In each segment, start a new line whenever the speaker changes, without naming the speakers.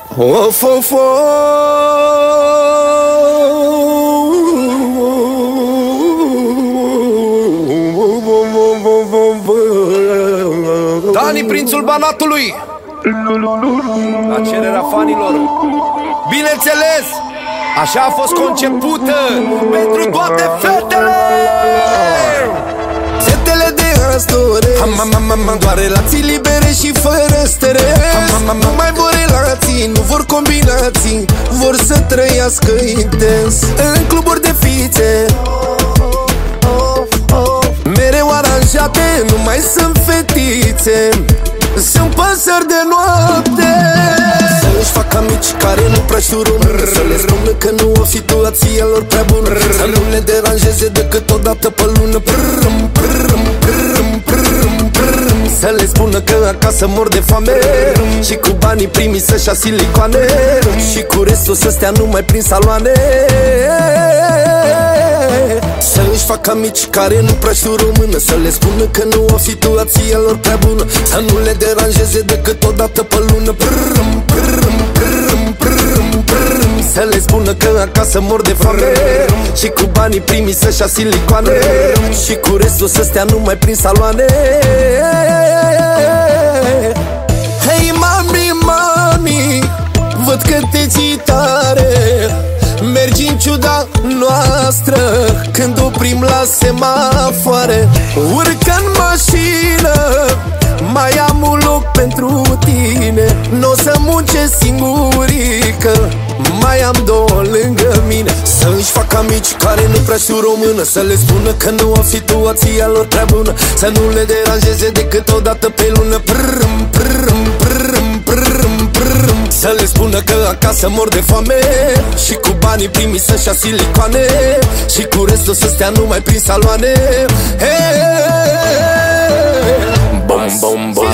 Of, of, Dani, prințul Banatului, la cererea fanilor. Bineînțeles, așa a fost concepută pentru toate fetele. Fetele de azi doresc doar relații libere și fără stres. Nu mai vor relații, nu vor combinații, vor să trăiască intens în cluburi de fițe mereu aranjate, nu mai sunt fetițe, sunt păsări de noapte. Să-și facă amici care nu prea știu română, să le spună că nu o situația lor prea bună, să nu le deranjeze decât o dată pe lună. Să le spună că acasă mor de foame și cu banii primii să-și ia silicoane și cu restul să stea numai prin saloane. Să-și facă amici care nu prea știu română, să le spună că nu o situația lor prea bună, să nu le deranjeze decât o dată pe lună. Să le spună că acasă mor de foame și cu banii primii să-și ia silicoane și cu restul să stea numai prin saloane. Hei mami, mami, văd că te ții tare, mergi în ciuda noastră când oprim la semafoare. Urcă în mașină, mai am un loc pentru tine, n-o să muncesc singurică, mai am două lângă mine. Să-și facă amici care nu prea știu română, să le spună că nu au situația lor prea bună, să nu le deranjeze decât o dată pe lună. Să le spună că acasă mor de foame și cu banii primii să-și ia silicoane și cu restul să stea numai prin saloane. Bom, bom, bom,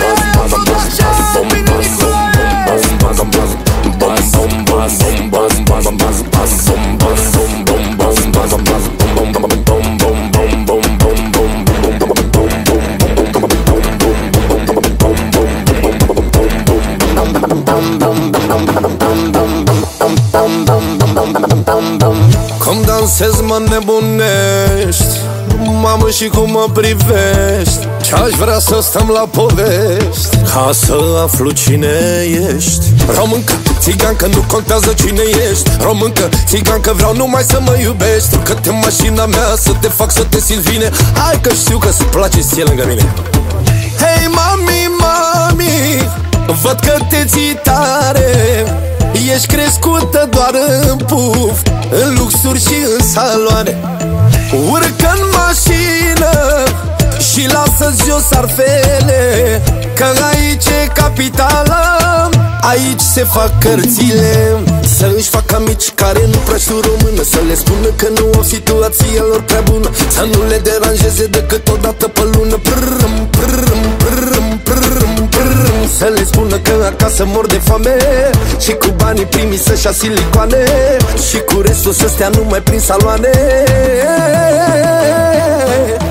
cum dansezi, mă nebunești, mamă, și cum mă privești, ce-aș vrea să stăm la povești, ca să aflu cine ești. Româncă, țigancă, nu contează cine ești. Româncă, țigancă, vreau numai să mă iubești. Urcă-te în mașina mea să te fac să te simți bine. Hai că știu că-ți place ție lângă mine. Hei mami, mami, văd că te ții tare, ești crescută doar în puf, în luxuri și în saloane. Urcă în mașină și lasă-ți jos arfele, că aici e capitala, aici se fac cărțile. Să-și facă amici care nu prea știu română, să le spună că nu au situația lor prea bună, să nu le deranjeze decât o dată pe lună. Să le spună că acasă mor de foame și cu banii primii să-și ia silicoane și cu restul să stea numai prin saloane.